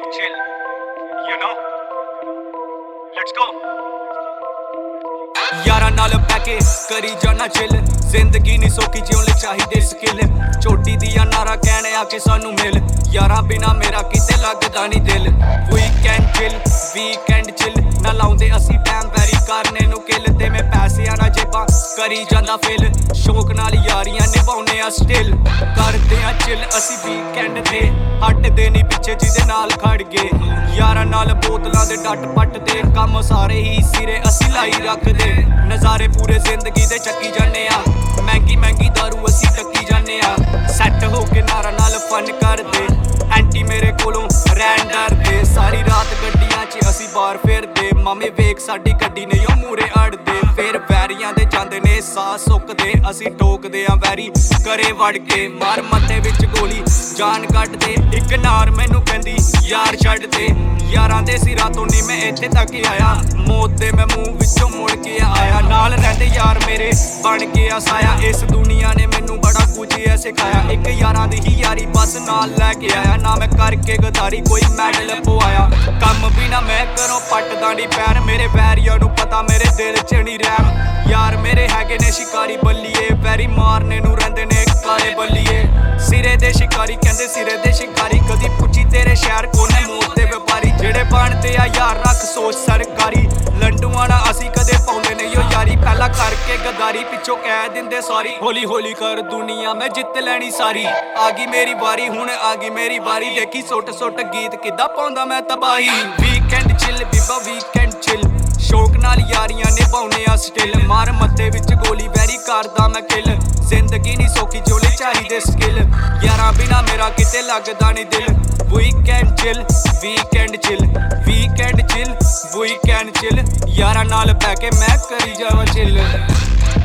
chill, you know. Let's go. यारा नाल बैके करी जाना चिल जिंदगी नहीं सौखी जिउण लई चाहिदे स्किल चोटी दिया नारा कहने आके सानू मिल यारा बिना मेरा किते लगदा नहीं दिल वीकेंड चिल ना लाउंदे असी टाइम वैरी करने नू किल ते मैं पैसे ना जेबां करी जांदा फिल शौक नाल यारियां निभाउने आ स्टिल करदे आ चिल असी वीकेंड ते हटदे नहीं पिछे जिदे नाल खड़ गए यारा नाल बोतलां दे डट पट दे कम सारे ही सिरे असी लाई रखदे नज़ारे पूरे जिंदगी दे चक्की जाने आ महंगी दारू असी टक्की जाने आ सैट हो के नारा नाल फन करदे एंटी मेरे कोलों रैन डरदे सारी रात गड्डियां च असी बार फेरदे मामे वेख साडी गड्डी नहीं ओ मूरे अड़दे फिर वैरियां दे जांदे ने साह सुकदे असी टोकदे आ वैरी करे वड़ के मार मत्थे विच गोली जान कट दे इक नार मैनू कहंदी यार छड्ड दे यारां दे सिरां तो नहीं मैं इत्थे तक आया मौत दे मैं मुंह विचों मुड़ के आया नाल रहिंदे यार मेरे बन के साया इस दुनिया ने मैनू बड़ा कुछ है सिखाया एक यारां दी ही यारी बस नाल लैके आया ना मैं करके गदारी कोई मैडल पवाया कम भी ना मैं करों पटदा नहीं पैर मेरे वैरियां नू पता मेरे दिल च नहीं रैम यार मेरे हैगे ने शिकारी बल्लिए वैरी मारने नू रहिंदे ने काले बल्लिए सिरे दे शिकारी कहंदे सिरे दे शिकारी कदी पुछी तेरे शहर कोने मौत दे व्यापारी जेड़े बनदे आ यार रख सोच सरकारी लंडूआं ना असी कदे पाउंदे नहीं ओ यारी पहला करके गदारी पिछों कह दिंदे सॉरी हौली हौली कर दुनिया मैं जित लैनी सारी आ गई मेरी बारी हुण आ गई मेरी बारी देखी सुट गीत किद्दां पाउंदा मैं तबाही वीकेंड चिल बीबा वीकेंड चिल शौक नाल यारियां निभाउने आ स्टिल मार मत्थे विच गोली वैरी करदा मैं किल जिंदगी नहीं सौखी जोले चाहिदे स्किल यारां बिना मेरा किते लगदा नहीं दिल वीकेंड चिल यारां नाल बैके मैं करी जावां चिल